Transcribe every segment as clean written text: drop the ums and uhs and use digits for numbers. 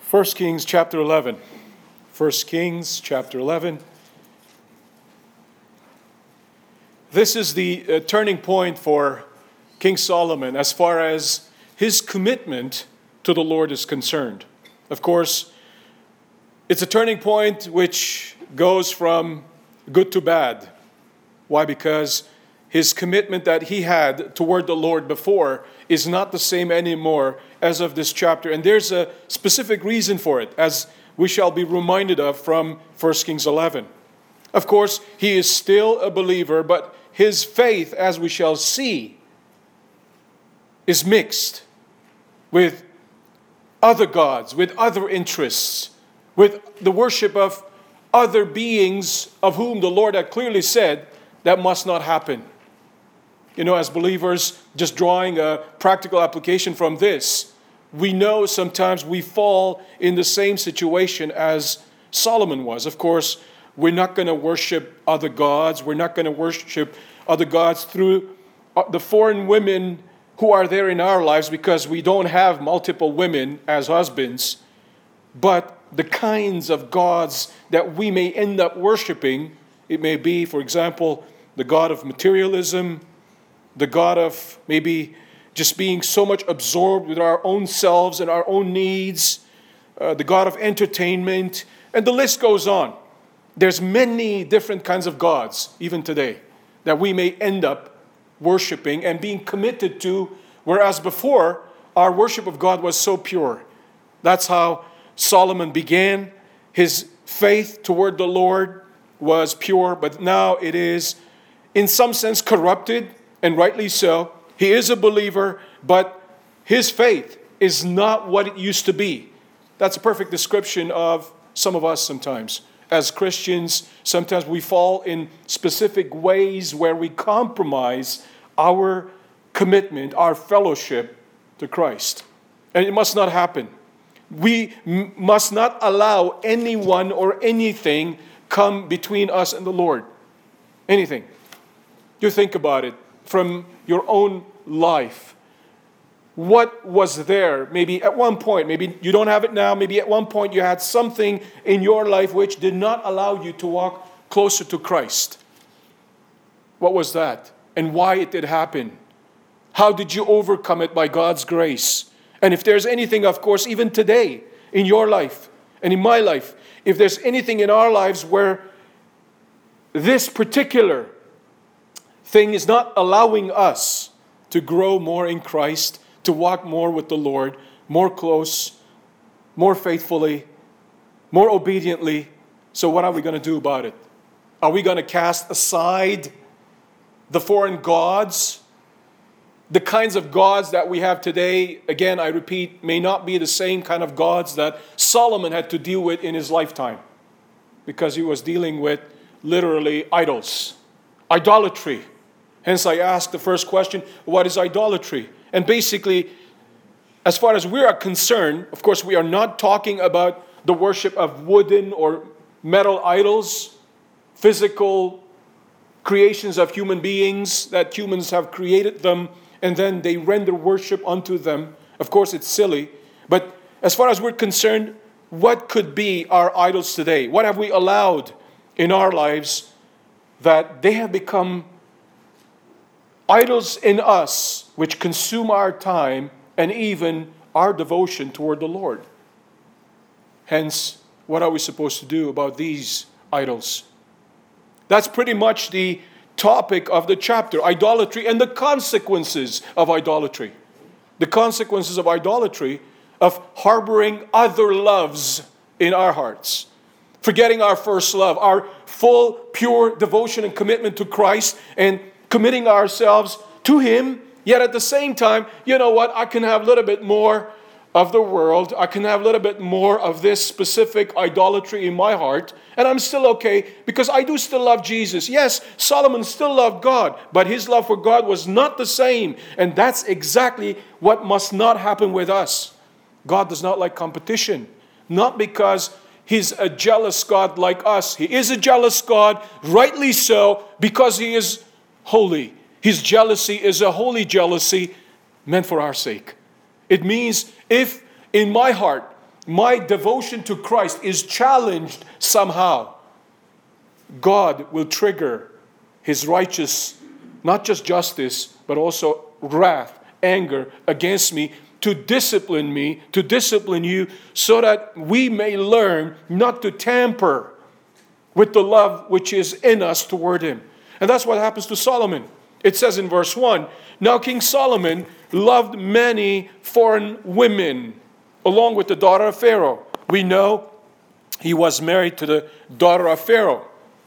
1 Kings chapter 11. 1 Kings chapter 11. This is the turning point for King Solomon as far as his commitment to the Lord is concerned. Of course, it's a turning point which goes from good to bad. Why? Because his commitment that he had toward the Lord before is not the same anymore as of this chapter. And there's a specific reason for it, as we shall be reminded of from 1 Kings 11. Of course, he is still a believer, but his faith, as we shall see, is mixed with other gods, with other interests, with the worship of other beings of whom the Lord had clearly said that must not happen. You know, as believers, just drawing a practical application from this, we know sometimes we fall in the same situation as Solomon was. Of course, we're not going to worship other gods. We're not going to worship other gods through the foreign women who are there in our lives, because we don't have multiple women as husbands. But the kinds of gods that we may end up worshiping, it may be, for example, the god of materialism, the god of maybe just being so much absorbed with our own selves and our own needs, the god of entertainment, and the list goes on. There's many different kinds of gods, even today, that we may end up worshiping and being committed to, whereas before, our worship of God was so pure. That's how Solomon began. His faith toward the Lord was pure, but now it is, in some sense, corrupted, and rightly so. He is a believer, but his faith is not what it used to be. That's a perfect description of some of us sometimes. As Christians, sometimes we fall in specific ways where we compromise our commitment, our fellowship to Christ. And it must not happen. We must not allow anyone or anything come between us and the Lord. Anything. You think about it from your own life. What was there? Maybe at one point, maybe you don't have it now, maybe at one point you had something in your life which did not allow you to walk closer to Christ. What was that? And why it did happen? How did you overcome it by God's grace? And if there's anything, of course, even today in your life and in my life, if there's anything in our lives where this particular thing is not allowing us to grow more in Christ, to walk more with the Lord, more close, more faithfully, more obediently. So what are we going to do about it? Are we going to cast aside the foreign gods? The kinds of gods that we have today, again, I repeat, may not be the same kind of gods that Solomon had to deal with in his lifetime, because he was dealing with literally idols, idolatry. Hence, I asked the first question, what is idolatry? And basically, as far as we are concerned, of course, we are not talking about the worship of wooden or metal idols, physical creations of human beings, that humans have created them, and then they render worship unto them. Of course, it's silly. But as far as we're concerned, what could be our idols today? What have we allowed in our lives that they have become idols in us, which consume our time and even our devotion toward the Lord? Hence, what are we supposed to do about these idols? That's pretty much the topic of the chapter, idolatry and the consequences of idolatry. The consequences of idolatry, of harboring other loves in our hearts. Forgetting our first love, our full, pure devotion and commitment to Christ, and committing ourselves to Him, yet at the same time, you know what, I can have a little bit more of the world, I can have a little bit more of this specific idolatry in my heart, and I'm still okay, because I do still love Jesus. Yes, Solomon still loved God, but his love for God was not the same, and that's exactly what must not happen with us. God does not like competition, not because He's a jealous God like us. He is a jealous God, rightly so, because He is holy. His jealousy is a holy jealousy meant for our sake. It means if in my heart my devotion to Christ is challenged somehow, God will trigger His righteous, not just justice, but also wrath, anger against me, to discipline you, so that we may learn not to tamper with the love which is in us toward Him. And that's what happens to Solomon. It says in verse 1, now King Solomon loved many foreign women, along with the daughter of Pharaoh. We know he was married to the daughter of Pharaoh.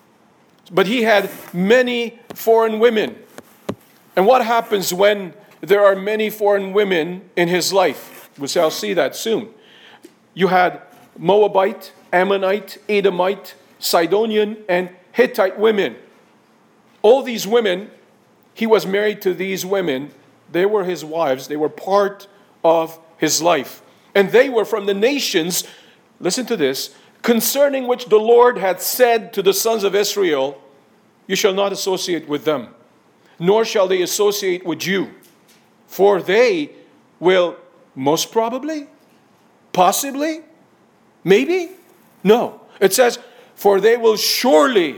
But he had many foreign women. And what happens when there are many foreign women in his life? We shall see that soon. You had Moabite, Ammonite, Edomite, Sidonian, and Hittite women. All these women, he was married to these women. They were his wives. They were part of his life. And they were from the nations, listen to this, concerning which the Lord had said to the sons of Israel, you shall not associate with them, nor shall they associate with you. For they will most probably, possibly, maybe, no. It says, for they will surely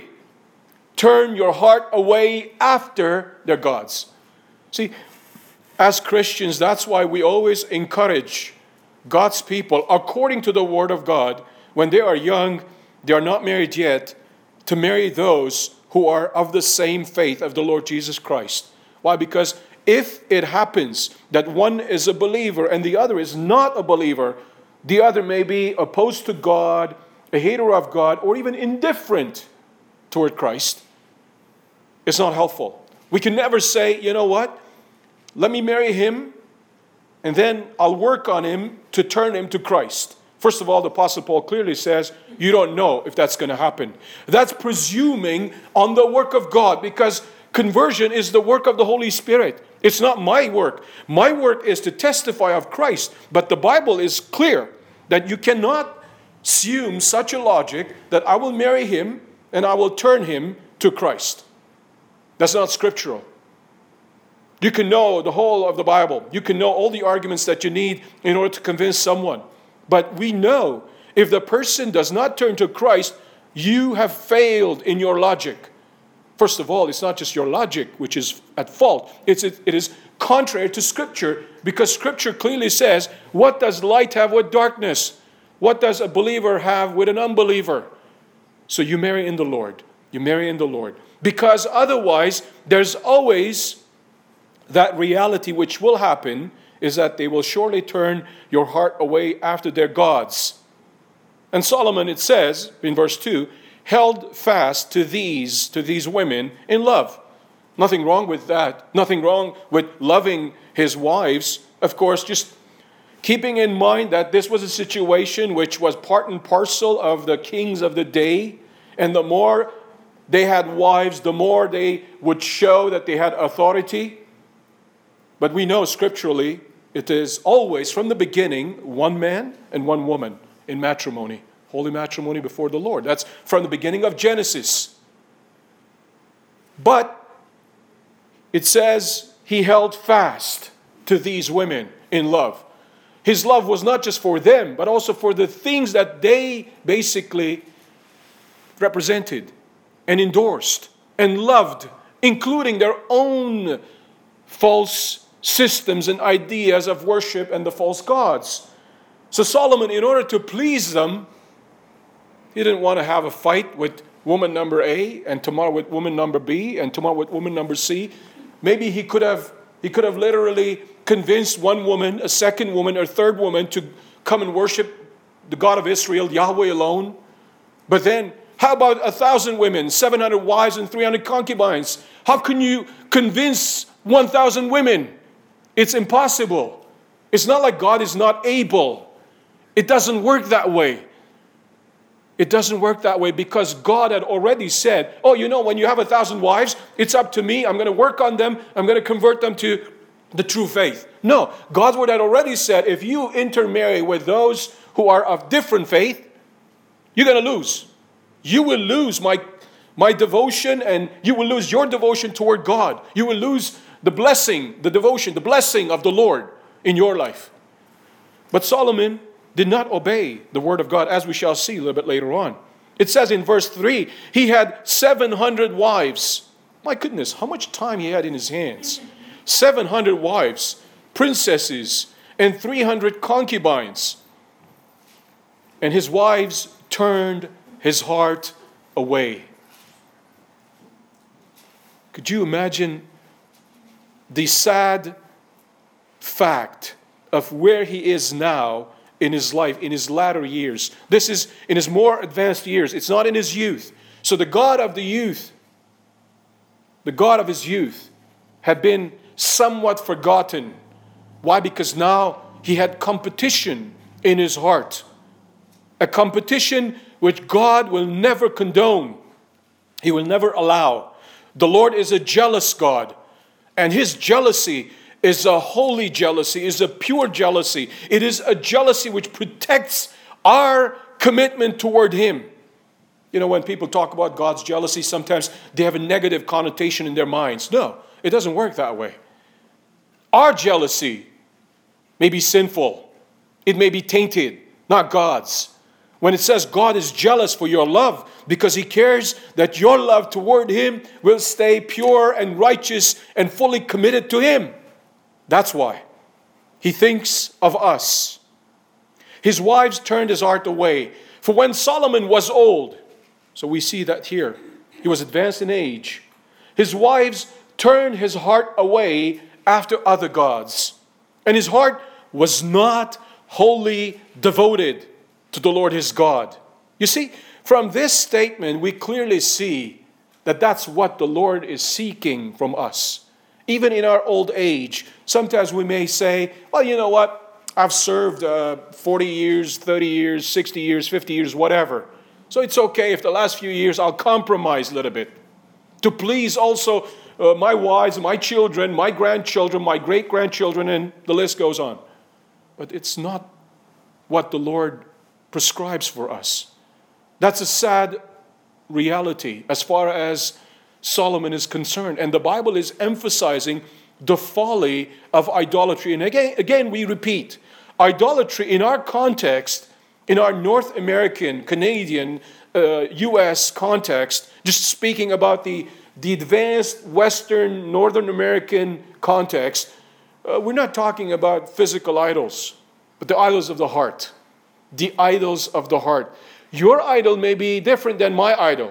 turn your heart away after their gods. See, as Christians, that's why we always encourage God's people, according to the Word of God, when they are young, they are not married yet, to marry those who are of the same faith of the Lord Jesus Christ. Why? Because if it happens that one is a believer and the other is not a believer, the other may be opposed to God, a hater of God, or even indifferent toward Christ. It's not helpful. We can never say, you know what, let me marry him, and then I'll work on him to turn him to Christ. First of all, the Apostle Paul clearly says, you don't know if that's going to happen. That's presuming on the work of God, because conversion is the work of the Holy Spirit. It's not my work. My work is to testify of Christ. But the Bible is clear that you cannot assume such a logic that I will marry him and I will turn him to Christ. That's not scriptural. You can know the whole of the Bible. You can know all the arguments that you need in order to convince someone. But we know if the person does not turn to Christ, you have failed in your logic. First of all, it's not just your logic which is at fault. It is contrary to Scripture, because Scripture clearly says, what does light have with darkness? What does a believer have with an unbeliever? So you marry in the Lord. You marry in the Lord. Because otherwise, there's always that reality which will happen, is that they will surely turn your heart away after their gods. And Solomon, it says in verse 2, held fast to these women in love. Nothing wrong with that. Nothing wrong with loving his wives. Of course, just keeping in mind that this was a situation which was part and parcel of the kings of the day. And the more they had wives, the more they would show that they had authority. But we know scripturally, it is always from the beginning one man and one woman in matrimony. Holy matrimony before the Lord. That's from the beginning of Genesis. But it says he held fast to these women in love. His love was not just for them, but also for the things that they basically represented and endorsed and loved, including their own false systems and ideas of worship and the false gods. So Solomon, in order to please them, he didn't want to have a fight with woman number A and tomorrow with woman number B and tomorrow with woman number C. Maybe he could have literally convinced one woman, a second woman, or a third woman to come and worship the God of Israel, Yahweh alone. But then, how about 1,000 women, 700 wives, and 300 concubines? How can you convince 1,000 women? It's impossible. It's not like God is not able. It doesn't work that way. It doesn't work that way because God had already said, oh, you know, when you have 1,000 wives, it's up to me. I'm going to work on them. I'm going to convert them to the true faith. No, God's word had already said, if you intermarry with those who are of different faith, you're going to lose. You will lose my devotion, and you will lose your devotion toward God. You will lose the blessing, the devotion, the blessing of the Lord in your life. But Solomon, did not obey the word of God, as we shall see a little bit later on. It says in verse 3, he had 700 wives. My goodness, how much time he had in his hands. 700 wives, princesses, and 300 concubines. And his wives turned his heart away. Could you imagine the sad fact of where he is now in his life, in his latter years? This is in his more advanced years. It's not in his youth. So the God of the youth, the God of his youth, had been somewhat forgotten. Why? Because now he had competition in his heart. A competition which God will never condone. He will never allow. The Lord is a jealous God. And his jealousy is a holy jealousy, is a pure jealousy. It is a jealousy which protects our commitment toward him. You know, when people talk about God's jealousy, sometimes they have a negative connotation in their minds. No, it doesn't work that way. Our jealousy may be sinful. It may be tainted, not God's. When it says God is jealous for your love because he cares that your love toward him will stay pure and righteous and fully committed to him. That's why. He thinks of us. His wives turned his heart away. For when Solomon was old, so we see that here, he was advanced in age, his wives turned his heart away after other gods. And his heart was not wholly devoted to the Lord his God. You see, from this statement, we clearly see that that's what the Lord is seeking from us. Even in our old age, sometimes we may say, well, you know what? I've served 40 years, 30 years, 60 years, 50 years, whatever. So it's okay if the last few years I'll compromise a little bit to please also my wives, my children, my grandchildren, my great-grandchildren, and the list goes on. But it's not what the Lord prescribes for us. That's a sad reality as far as Solomon is concerned. And the Bible is emphasizing the folly of idolatry. And again, we repeat, idolatry in our context, in our North American, Canadian, U.S. context, just speaking about the advanced Western, Northern American context, we're not talking about physical idols, but the idols of the heart. The idols of the heart. Your idol may be different than my idol.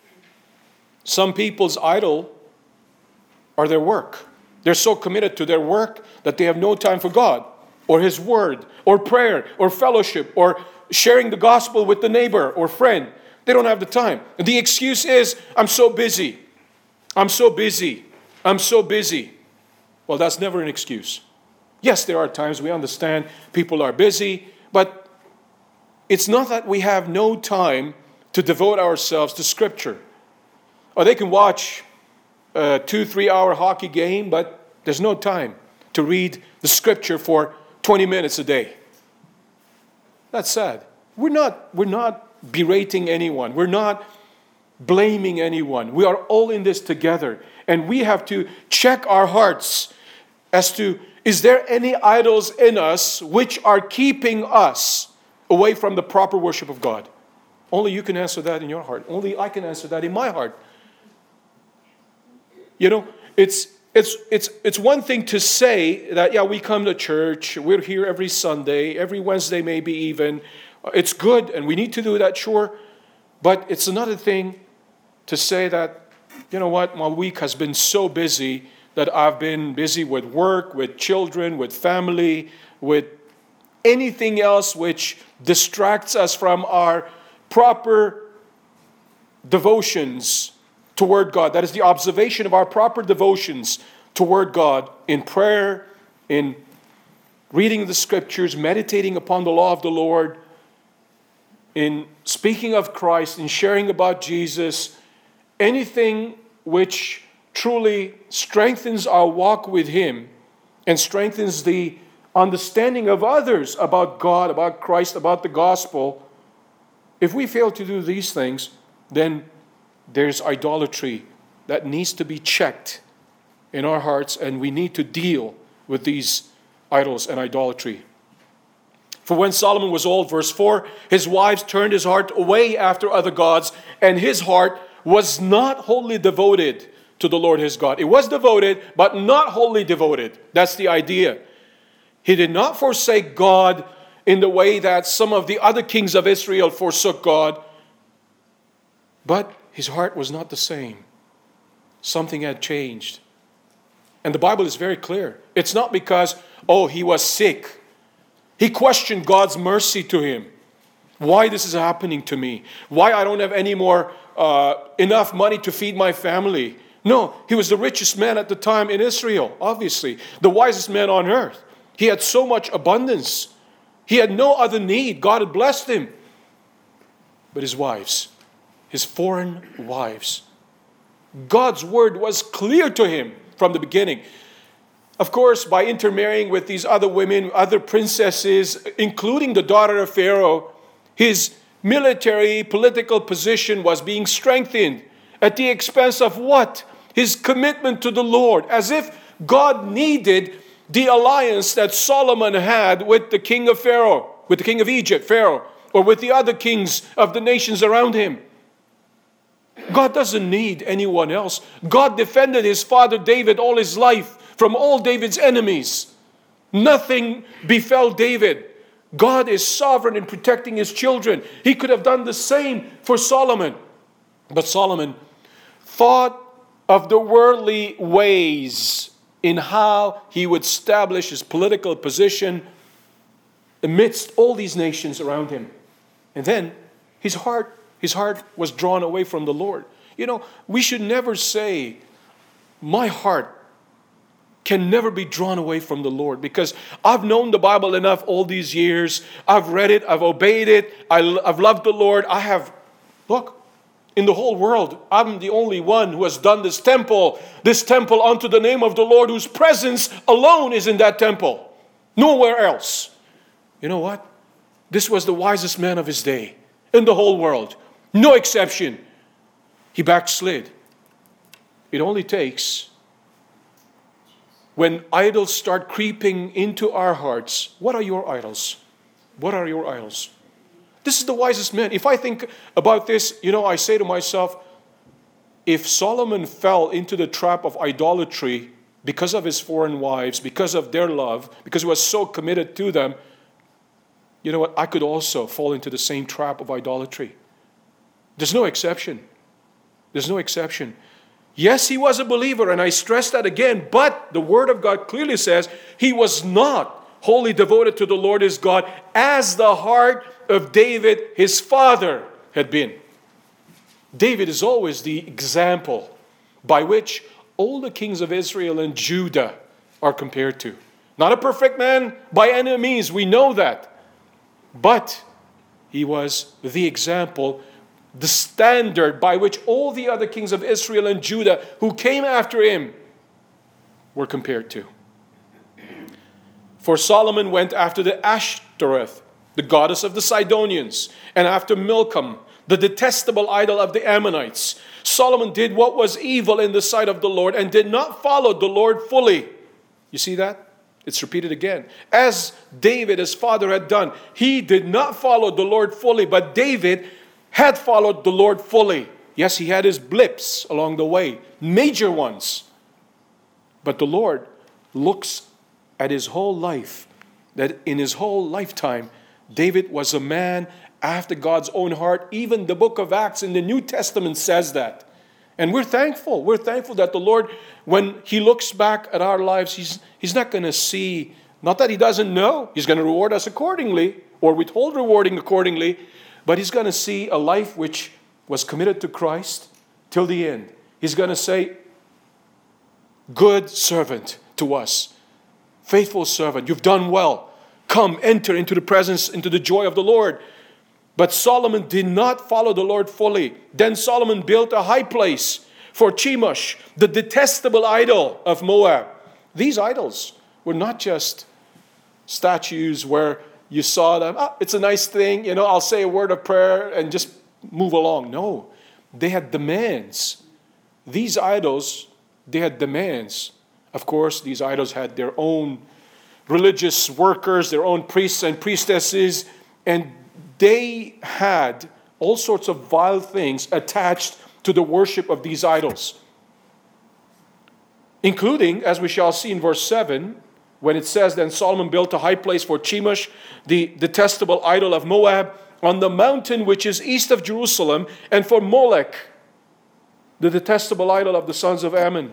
Some people's idol are their work. They're so committed to their work that they have no time for God or his word or prayer or fellowship or sharing the gospel with the neighbor or friend. They don't have the time. And the excuse is, I'm so busy. I'm so busy. I'm so busy. Well, that's never an excuse. Yes, there are times we understand people are busy, but it's not that we have no time to devote ourselves to Scripture. Or they can watch a 2-3 hour hockey game, but there's no time to read the Scripture for 20 minutes a day. That's sad. We're not berating anyone. We're not blaming anyone. We are all in this together. And we have to check our hearts as to, is there any idols in us which are keeping us away from the proper worship of God? Only you can answer that in your heart. Only I can answer that in my heart. You know, it's one thing to say that, yeah, we come to church, we're here every Sunday, every Wednesday maybe even. It's good and we need to do that, sure. But it's another thing to say that, you know what, my week has been so busy that I've been busy with work, with children, with family, with anything else which distracts us from our proper devotions toward God. That is the observation of our proper devotions toward God in prayer, in reading the Scriptures, meditating upon the law of the Lord, in speaking of Christ, in sharing about Jesus, anything which truly strengthens our walk with Him and strengthens the understanding of others about God, about Christ, about the gospel. If we fail to do these things, then there's idolatry that needs to be checked in our hearts, and we need to deal with these idols and idolatry. For when Solomon was old, verse 4, his wives turned his heart away after other gods, and his heart was not wholly devoted to the Lord his God. It was devoted, but not wholly devoted. That's the idea. He did not forsake God in the way that some of the other kings of Israel forsook God, but his heart was not the same. Something had changed. And the Bible is very clear. It's not because, he was sick. He questioned God's mercy to him. Why this is happening to me? Why I don't have any more enough money to feed my family? No, he was the richest man at the time in Israel, obviously. The wisest man on earth. He had so much abundance. He had no other need. God had blessed him. But his wives, his foreign wives, God's word was clear to him from the beginning. Of course, by intermarrying with these other women, other princesses, including the daughter of Pharaoh, his military, political position was being strengthened at the expense of what? His commitment to the Lord. As if God needed the alliance that Solomon had with the king of Pharaoh, with the king of Egypt, Pharaoh, or with the other kings of the nations around him. God doesn't need anyone else. God defended his father David all his life from all David's enemies. Nothing befell David. God is sovereign in protecting his children. He could have done the same for Solomon. But Solomon thought of the worldly ways in how he would establish his political position amidst all these nations around him. And then his heart was drawn away from the Lord. We should never say, my heart can never be drawn away from the Lord, because I've known the Bible enough all these years. I've read it. I've obeyed it. I've loved the Lord. In the whole world, I'm the only one who has done this temple unto the name of the Lord, whose presence alone is in that temple. Nowhere else. You know what? This was the wisest man of his day in the whole world. No exception. He backslid. It only takes, when idols start creeping into our hearts, what are your idols? What are your idols? This is the wisest man. If I think about this, I say to myself, if Solomon fell into the trap of idolatry because of his foreign wives, because of their love, because he was so committed to them, you know what? I could also fall into the same trap of idolatry. There's no exception. There's no exception. Yes, he was a believer, and I stress that again, but the Word of God clearly says he was not wholly devoted to the Lord his God as the heart of David, his father, had been. David is always the example by which all the kings of Israel and Judah are compared to. Not a perfect man by any means, we know that. But he was the example, the standard by which all the other kings of Israel and Judah who came after him were compared to. For Solomon went after the Ashtoreth, the goddess of the Sidonians, and after Milcom, the detestable idol of the Ammonites. Solomon did what was evil in the sight of the Lord and did not follow the Lord fully. You see that? It's repeated again. As David, his father, had done, he did not follow the Lord fully, but David had followed the Lord fully. Yes, he had his blips along the way, major ones. But the Lord looks at his whole life, that in his whole lifetime, David was a man after God's own heart. Even the book of Acts in the New Testament says that. And we're thankful. We're thankful that the Lord, when he looks back at our lives, he's not going to see, not that he doesn't know, he's going to reward us accordingly, or withhold rewarding accordingly, but he's going to see a life which was committed to Christ till the end. He's going to say, good servant to us. Faithful servant, you've done well. Come, enter into the presence, into the joy of the Lord. But Solomon did not follow the Lord fully. Then Solomon built a high place for Chemosh, the detestable idol of Moab. These idols were not just statues where you saw them, it's a nice thing, I'll say a word of prayer and just move along. No, they had demands. These idols, they had demands. Of course, these idols had their own religious workers, their own priests and priestesses, and they had all sorts of vile things attached to the worship of these idols. Including, as we shall see in verse 7, when it says, "Then Solomon built a high place for Chemosh, the detestable idol of Moab, on the mountain which is east of Jerusalem, and for Molech, the detestable idol of the sons of Ammon."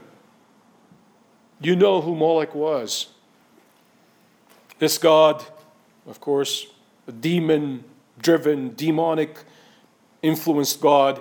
You know who Molech was. This god, of course, a demon-driven, demonic influenced god.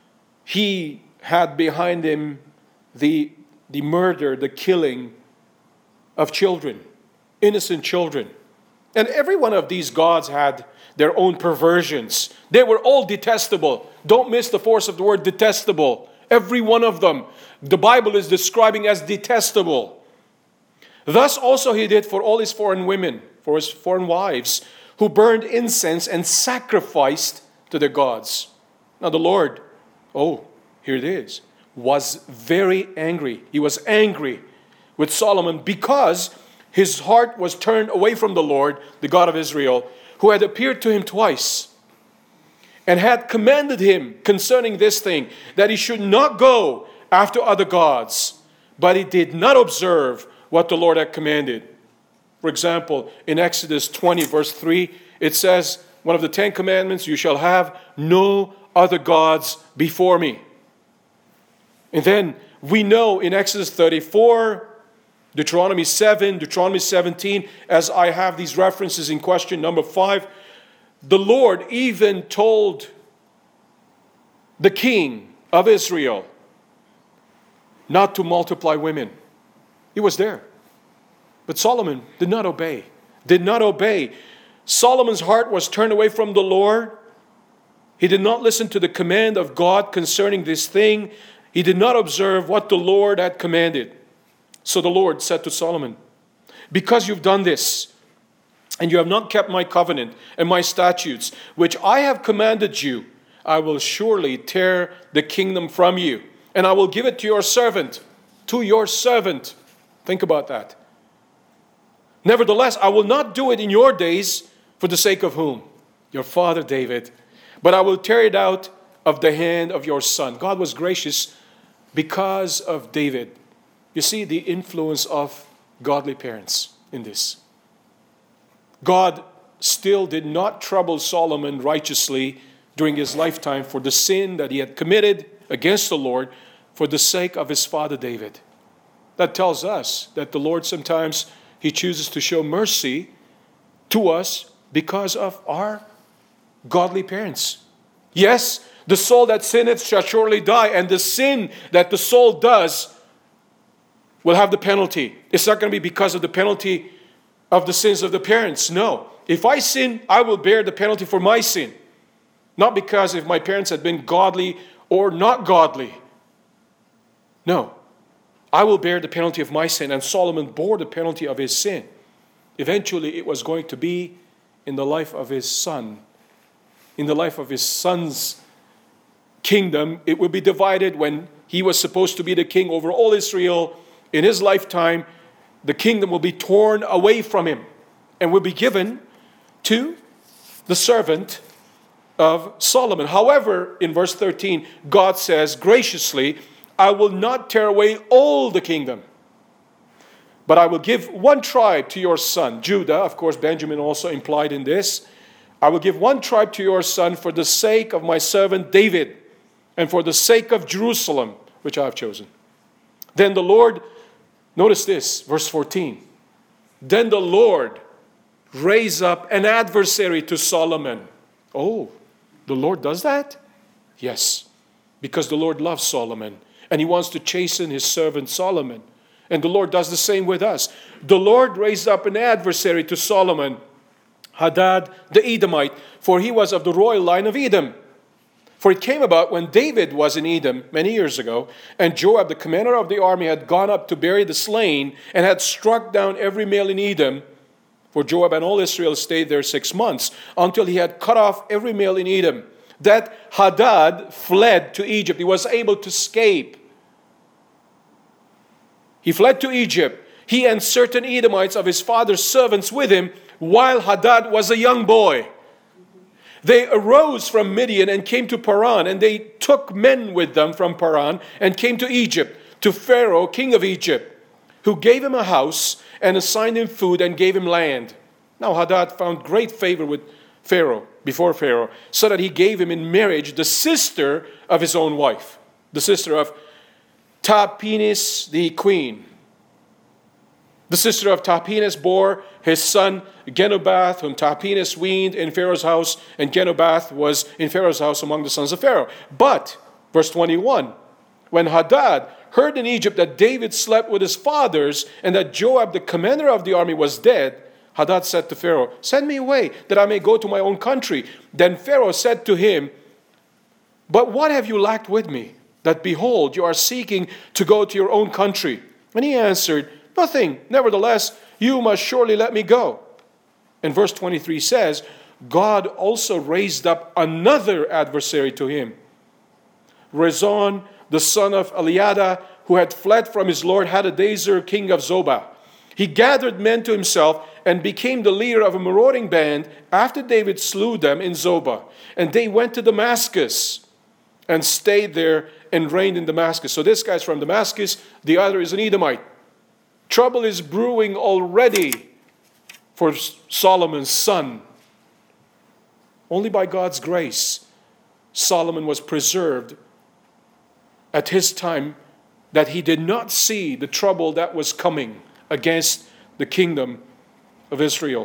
He had behind him the murder, the killing of children, innocent children. And every one of these gods had their own perversions. They were all detestable. Don't miss the force of the word detestable. Every one of them, the Bible is describing as detestable. Thus also he did for all his foreign women, for his foreign wives, who burned incense and sacrificed to their gods. Now the Lord, here it is, was very angry. He was angry with Solomon because his heart was turned away from the Lord, the God of Israel, who had appeared to him twice and had commanded him concerning this thing, that he should not go after other gods. But he did not observe what the Lord had commanded. For example, in Exodus 20, verse 3, it says, one of the 10 commandments, "You shall have no other gods before me." And then we know in Exodus 34, Deuteronomy 7, Deuteronomy 17, as I have these references in question number 5, the Lord even told the king of Israel not to multiply women. He was there. But Solomon did not obey. Did not obey. Solomon's heart was turned away from the Lord. He did not listen to the command of God concerning this thing. He did not observe what the Lord had commanded. So the Lord said to Solomon, "Because you've done this, and you have not kept my covenant and my statutes, which I have commanded you, I will surely tear the kingdom from you, and I will give it to your servant." To your servant. Think about that. "Nevertheless, I will not do it in your days, for the sake of whom? Your father David. But I will tear it out of the hand of your son." God was gracious because of David. You see the influence of godly parents in this. God still did not trouble Solomon righteously during his lifetime for the sin that he had committed against the Lord for the sake of his father David. That tells us that the Lord sometimes he chooses to show mercy to us because of our godly parents. Yes, the soul that sinneth shall surely die, and the sin that the soul does will have the penalty. It's not going to be because of the penalty of the sins of the parents. No. If I sin, I will bear the penalty for my sin. Not because if my parents had been godly or not godly. No. I will bear the penalty of my sin, and Solomon bore the penalty of his sin. Eventually, it was going to be in the life of his son. In the life of his son's kingdom, it will be divided when he was supposed to be the king over all Israel. In his lifetime, the kingdom will be torn away from him and will be given to the servant of Solomon. However, in verse 13, God says graciously, "I will not tear away all the kingdom, but I will give one tribe to your son." Judah, of course, Benjamin also implied in this. "I will give one tribe to your son for the sake of my servant David and for the sake of Jerusalem, which I have chosen." Then the Lord, notice this, verse 14. Then the Lord raised up an adversary to Solomon. Oh, the Lord does that? Yes, because the Lord loves Solomon and he wants to chasten his servant Solomon. And the Lord does the same with us. The Lord raised up an adversary to Solomon, Hadad the Edomite, for he was of the royal line of Edom. For it came about when David was in Edom many years ago, and Joab, the commander of the army, had gone up to bury the slain and had struck down every male in Edom. For Joab and all Israel stayed there 6 months, until he had cut off every male in Edom. That Hadad fled to Egypt. He was able to escape. He fled to Egypt. he and certain Edomites of his father's servants with him, while Hadad was a young boy. They arose from Midian and came to Paran, and they took men with them from Paran and came to Egypt, to Pharaoh, king of Egypt, who gave him a house and assigned him food and gave him land. Now Hadad found great favor with Pharaoh, before Pharaoh, so that he gave him in marriage the sister of his own wife, the sister of Tahpenes the queen. The sister of Tahpenes bore his son Genubath, whom Tahpenes weaned in Pharaoh's house, and Genubath was in Pharaoh's house among the sons of Pharaoh. But, verse 21, when Hadad heard in Egypt that David slept with his fathers, and that Joab, the commander of the army, was dead, Hadad said to Pharaoh, "Send me away, that I may go to my own country." Then Pharaoh said to him, "But what have you lacked with me, that behold, you are seeking to go to your own country?" And he answered, "Nothing. Nevertheless, you must surely let me go." And verse 23 says, God also raised up another adversary to him, Rezon, the son of Eliada, who had fled from his lord Hadadezer, king of Zobah. He gathered men to himself and became the leader of a marauding band after David slew them in Zobah. And they went to Damascus and stayed there and reigned in Damascus. So this guy's from Damascus, the other is an Edomite. Trouble is brewing already for Solomon's son. Only by God's grace, Solomon was preserved at his time, that he did not see the trouble that was coming against the kingdom of Israel.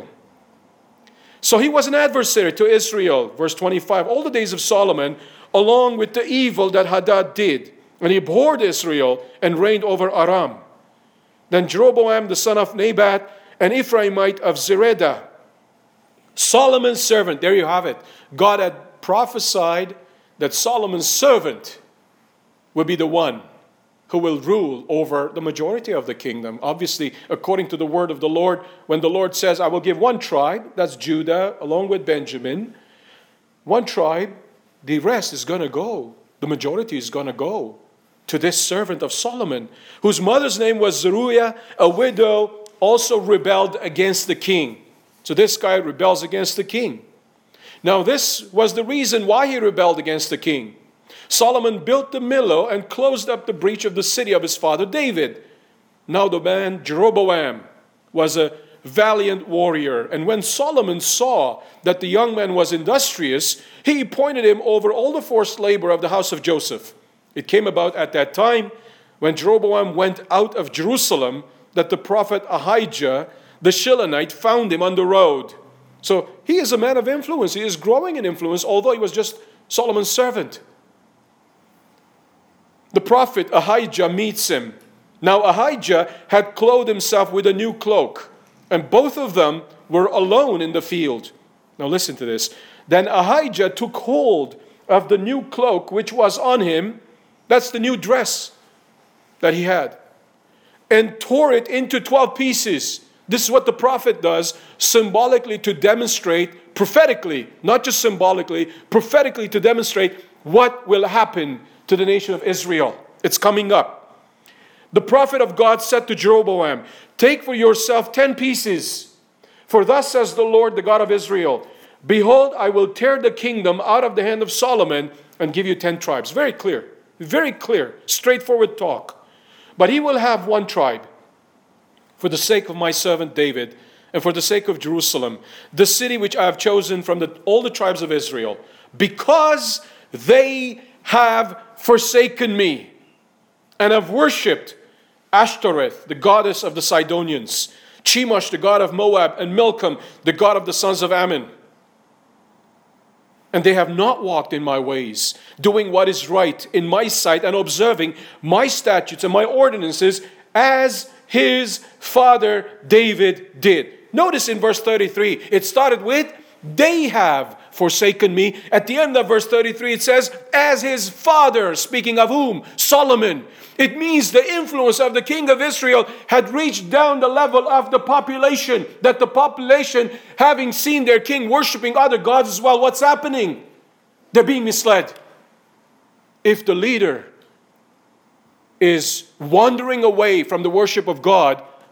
So he was an adversary to Israel. Verse 25, all the days of Solomon, along with the evil that Hadad did, and he abhorred Israel and reigned over Aram. Then Jeroboam, the son of Nebat, an Ephraimite of Zeredah, Solomon's servant, there you have it. God had prophesied that Solomon's servant will be the one who will rule over the majority of the kingdom. Obviously, according to the word of the Lord, when the Lord says, I will give one tribe, that's Judah, along with Benjamin, one tribe, the rest is going to go. The majority is going to go to this servant of Solomon, whose mother's name was Zeruiah, a widow, also rebelled against the king. So this guy rebels against the king. Now this was the reason why he rebelled against the king. Solomon built the Millo and closed up the breach of the city of his father David. Now the man Jeroboam was a valiant warrior, and when Solomon saw that the young man was industrious, he appointed him over all the forced labor of the house of Joseph. It came about at that time, when Jeroboam went out of Jerusalem, that the prophet Ahijah, the Shilonite, found him on the road. So he is a man of influence. He is growing in influence, although he was just Solomon's servant. The prophet Ahijah meets him. Now Ahijah had clothed himself with a new cloak, and both of them were alone in the field. Now listen to this. Then Ahijah took hold of the new cloak which was on him, that's the new dress that he had, and tore it into 12 pieces. This is what the prophet does, symbolically to demonstrate, prophetically, not just symbolically, prophetically to demonstrate what will happen to the nation of Israel. It's coming up. The prophet of God said to Jeroboam, take for yourself 10 pieces, for thus says the Lord, the God of Israel, behold, I will tear the kingdom out of the hand of Solomon and give you 10 tribes. Very clear, straightforward talk. But he will have one tribe for the sake of my servant David and for the sake of Jerusalem, the city which I have chosen from all the tribes of Israel, because they have forsaken me and have worshipped Ashtoreth, the goddess of the Sidonians, Chemosh, the god of Moab, and Milcom, the god of the sons of Ammon. And they have not walked in my ways, doing what is right in my sight and observing my statutes and my ordinances as his father David did. Notice in verse 33, it started with, they have forsaken me. At the end of verse 33, it says, as his father, speaking of whom? Solomon. It means the influence of the king of Israel had reached down the level of the population, that the population, having seen their king worshiping other gods as well, what's happening? They're being misled. If the leader is wandering away from the worship of God,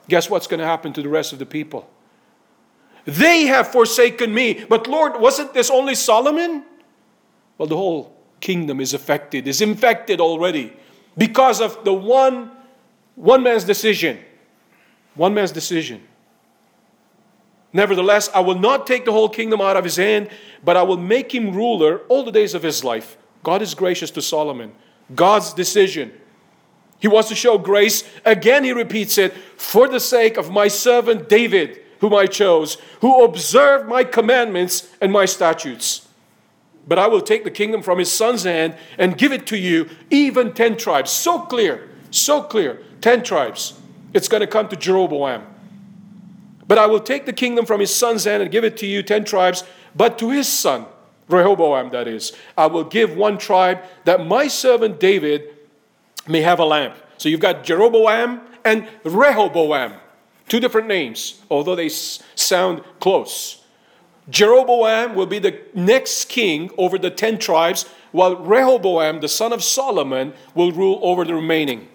guess what's going to happen to the rest of the people? They have forsaken me. But Lord, wasn't this only Solomon? Well, the whole kingdom is affected, is infected already because of the one man's decision. One man's decision. Nevertheless, I will not take the whole kingdom out of his hand, but I will make him ruler all the days of his life. God is gracious to Solomon. God's decision. He wants to show grace. Again, he repeats it, for the sake of my servant David, whom I chose, who observed my commandments and my statutes. But I will take the kingdom from his son's hand and give it to you, even 10 tribes. So clear, 10 tribes. It's going to come to Jeroboam. But I will take the kingdom from his son's hand and give it to you, 10 tribes, but to his son, Rehoboam that is, I will give 1 tribe, that my servant David may have a lamp. So you've got Jeroboam and Rehoboam. 2 different names, although they sound close. Jeroboam will be the next king over the 10 tribes, while Rehoboam, the son of Solomon, will rule over the remaining.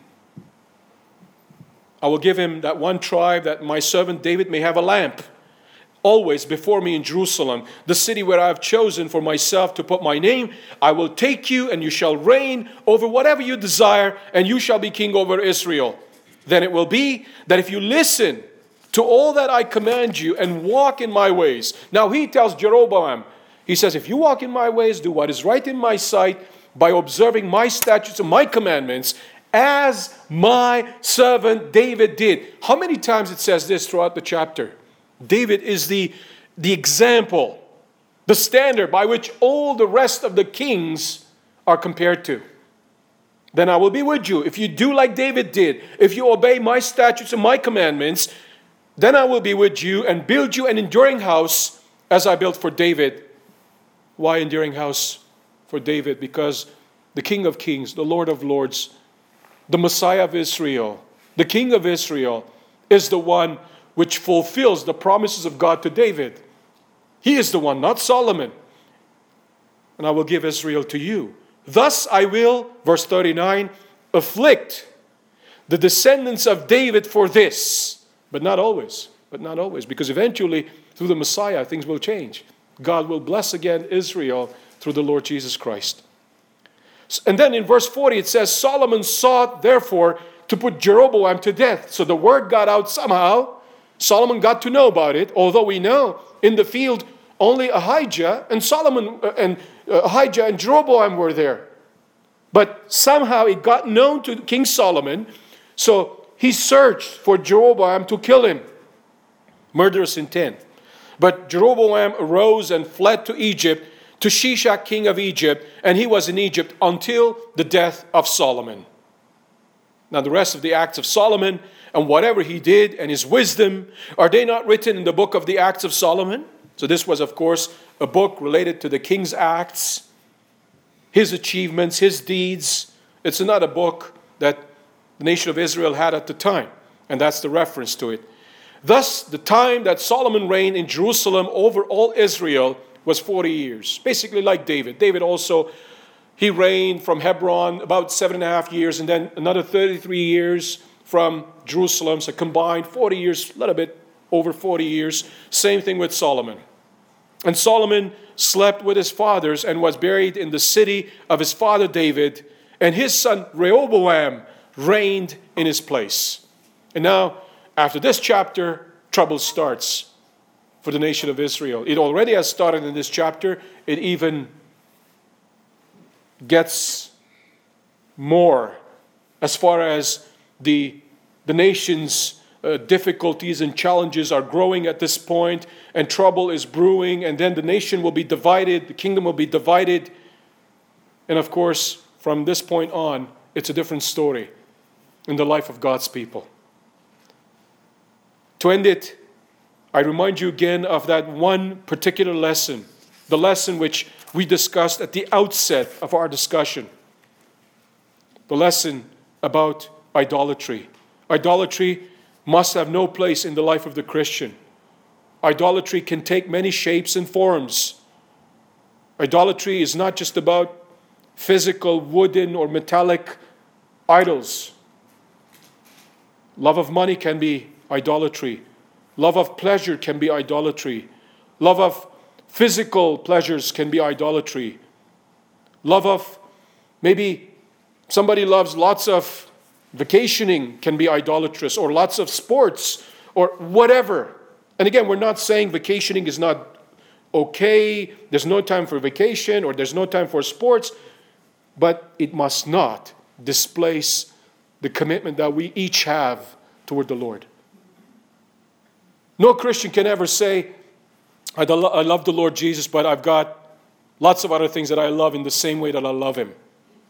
I will give him that 1 tribe, that my servant David may have a lamp always before me in Jerusalem, the city where I have chosen for myself to put my name. I will take you, and you shall reign over whatever you desire, and you shall be king over Israel. Then it will be that if you listen to all that I command you and walk in my ways. Now he tells Jeroboam, he says, if you walk in my ways, do what is right in my sight, by observing my statutes and my commandments, as my servant David did. How many times it says this throughout the chapter? David is the example, the standard by which all the rest of the kings are compared to. Then I will be with you. If you do like David did, if you obey my statutes and my commandments, then I will be with you and build you an enduring house as I built for David. Why enduring house for David? Because the King of Kings, the Lord of Lords, the Messiah of Israel, the King of Israel, is the one which fulfills the promises of God to David. He is the one, not Solomon. And I will give Israel to you. Thus I will, verse 39, afflict the descendants of David for this. But not always, because eventually, through the Messiah, things will change. God will bless again Israel through the Lord Jesus Christ. And then in verse 40 it says, Solomon sought therefore to put Jeroboam to death. So the word got out somehow. Solomon got to know about it, although we know in the field only Ahijah and Ahijah and Jeroboam were there. But somehow it got known to King Solomon, so he searched for Jeroboam to kill him. Murderous intent. But Jeroboam arose and fled to Egypt, to Shishak, king of Egypt, and he was in Egypt until the death of Solomon. Now the rest of the acts of Solomon and whatever he did and his wisdom, are they not written in the book of the Acts of Solomon? So this was, of course, a book related to the king's acts, his achievements, his deeds. It's not a book that the nation of Israel had at the time, and that's the reference to it. Thus, the time that Solomon reigned in Jerusalem over all Israel was 40 years, basically like David. David also, he reigned from Hebron about 7.5 years, and then another 33 years from Jerusalem, so combined 40 years, a little bit over 40 years. Same thing with Solomon. And Solomon slept with his fathers and was buried in the city of his father David, and his son Rehoboam reigned in his place. And now, after this chapter, trouble starts for the nation of Israel. It already has started in this chapter. It even gets more as far as the nation's difficulties and challenges are growing at this point, and trouble is brewing, and then the nation will be divided, the kingdom will be divided. And of course, from this point on, it's a different story in the life of God's people. To end it, I remind you again of that one particular lesson, the lesson which we discussed at the outset of our discussion, the lesson about idolatry. Idolatry must have no place in the life of the Christian. Idolatry can take many shapes and forms. Idolatry is not just about physical, wooden, or metallic idols. Love of money can be idolatry. Love of pleasure can be idolatry. Love of physical pleasures can be idolatry. Love of, maybe somebody loves lots of vacationing can be idolatrous, or lots of sports, or whatever. And again, we're not saying vacationing is not okay, there's no time for vacation, or there's no time for sports, but it must not displace the commitment that we each have toward the Lord. No Christian can ever say, I love the Lord Jesus, but I've got lots of other things that I love in the same way that I love Him.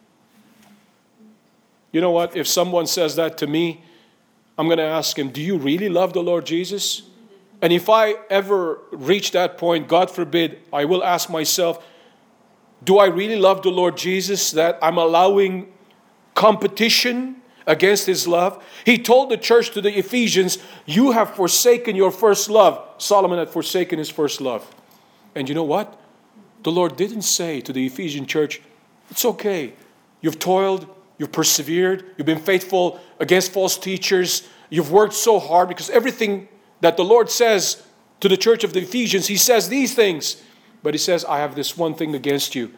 You know what? If someone says that to me, I'm going to ask him, do you really love the Lord Jesus? And if I ever reach that point, God forbid, I will ask myself, do I really love the Lord Jesus that I'm allowing competition against His love? He told the church to the Ephesians, you have forsaken your first love. Solomon had forsaken his first love. And you know what? The Lord didn't say to the Ephesian church, it's okay. You've toiled, you've persevered, you've been faithful against false teachers, you've worked so hard, because everything that the Lord says to the church of the Ephesians, He says these things. But He says, I have this one thing against you.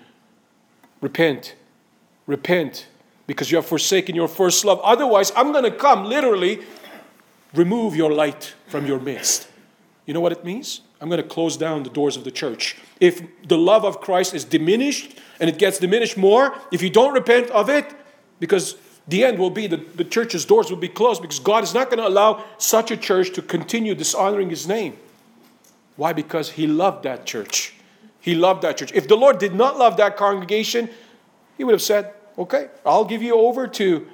Repent. Repent. Because you have forsaken your first love. Otherwise, I'm going to come, literally, remove your light from your midst. You know what it means? I'm going to close down the doors of the church. If the love of Christ is diminished, and it gets diminished more, if you don't repent of it, because the end will be the church's doors will be closed, because God is not going to allow such a church to continue dishonoring His name. Why? Because He loved that church. He loved that church. If the Lord did not love that congregation, He would have said, okay, I'll give you over to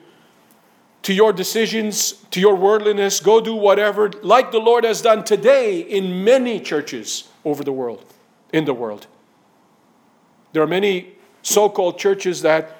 your decisions, to your worldliness. Go do whatever, like the Lord has done today in many churches over the world, in the world. There are many so-called churches that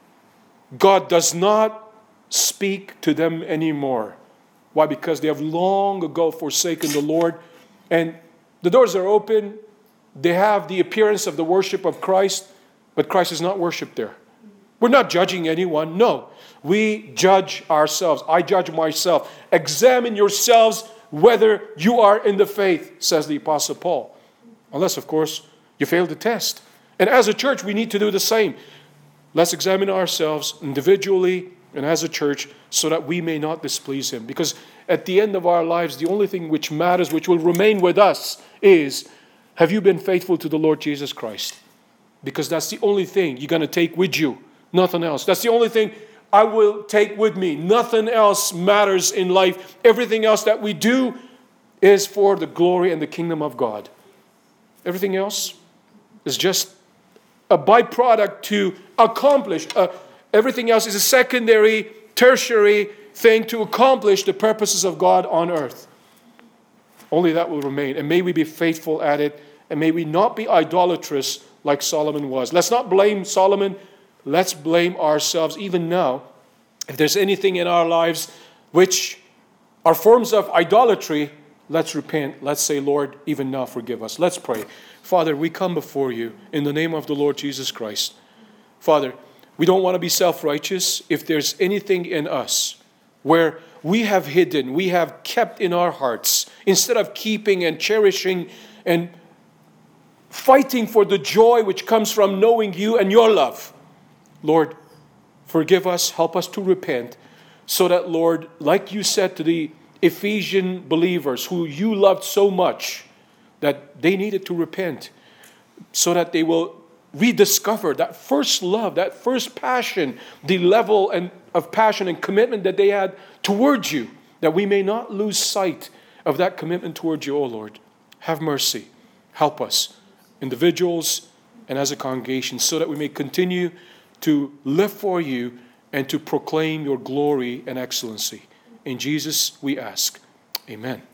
God does not speak to them anymore. Why? Because they have long ago forsaken the Lord, and the doors are open. They have the appearance of the worship of Christ, but Christ is not worshipped there. We're not judging anyone. No. We judge ourselves. I judge myself. Examine yourselves whether you are in the faith, says the Apostle Paul. Unless, of course, you fail the test. And as a church, we need to do the same. Let's examine ourselves individually and as a church so that we may not displease Him. Because at the end of our lives, the only thing which matters, which will remain with us, is, have you been faithful to the Lord Jesus Christ? Because that's the only thing you're going to take with you. Nothing else. That's the only thing I will take with me. Nothing else matters in life. Everything else that we do is for the glory and the kingdom of God. Everything else is just a byproduct to accomplish. Everything else is a secondary, tertiary thing to accomplish the purposes of God on earth. Only that will remain. And may we be faithful at it. And may we not be idolatrous like Solomon was. Let's not blame Solomon. Let's blame ourselves even now. If there's anything in our lives which are forms of idolatry, let's repent. Let's say, Lord, even now forgive us. Let's pray. Father, we come before you in the name of the Lord Jesus Christ. Father, we don't want to be self-righteous. If there's anything in us where we have hidden, we have kept in our hearts, instead of keeping and cherishing and fighting for the joy which comes from knowing you and your love, Lord, forgive us, help us to repent, so that, Lord, like you said to the Ephesian believers who you loved so much, that they needed to repent, so that they will rediscover that first love, that first passion, the level of passion and commitment that they had towards you, that we may not lose sight of that commitment towards you, O Lord. Have mercy. Help us, individuals and as a congregation, so that we may continue to live for you and to proclaim your glory and excellency. In Jesus we ask. Amen.